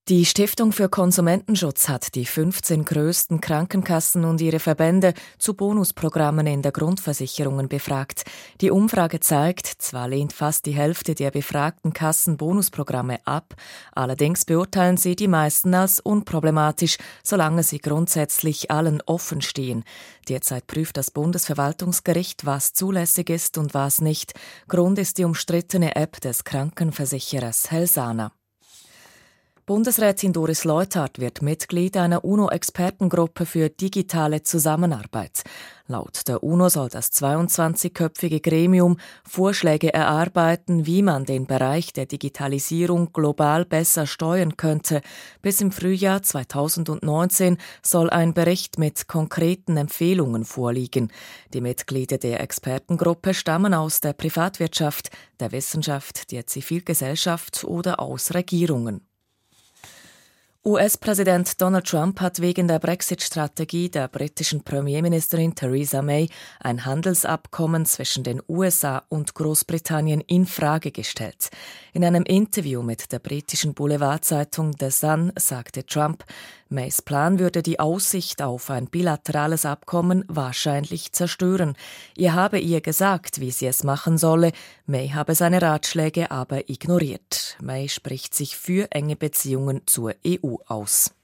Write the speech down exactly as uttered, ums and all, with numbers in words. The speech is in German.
Die Stiftung für Konsumentenschutz hat die fünfzehn größten Krankenkassen und ihre Verbände zu Bonusprogrammen in der Grundversicherungen befragt. Die Umfrage zeigt, zwar lehnt fast die Hälfte der befragten Kassen Bonusprogramme ab, allerdings beurteilen sie die meisten als unproblematisch, solange sie grundsätzlich allen offen stehen. Derzeit prüft das Bundesverwaltungsgericht, was zulässig ist und was nicht. Grund ist die umstrittene App des Krankenversicherers Helsana. Bundesrätin Doris Leuthard wird Mitglied einer UNO-Expertengruppe für digitale Zusammenarbeit. Laut der UNO soll das zweiundzwanzigköpfige Gremium Vorschläge erarbeiten, wie man den Bereich der Digitalisierung global besser steuern könnte. Bis im Frühjahr zweitausendneunzehn soll ein Bericht mit konkreten Empfehlungen vorliegen. Die Mitglieder der Expertengruppe stammen aus der Privatwirtschaft, der Wissenschaft, der Zivilgesellschaft oder aus Regierungen. U S-Präsident Donald Trump hat wegen der Brexit-Strategie der britischen Premierministerin Theresa May ein Handelsabkommen zwischen den U S A und Großbritannien in Frage gestellt. In einem Interview mit der britischen Boulevardzeitung The Sun sagte Trump, Mays Plan würde die Aussicht auf ein bilaterales Abkommen wahrscheinlich zerstören. Er habe ihr gesagt, wie sie es machen solle. May habe seine Ratschläge aber ignoriert. May spricht sich für enge Beziehungen zur E U aus.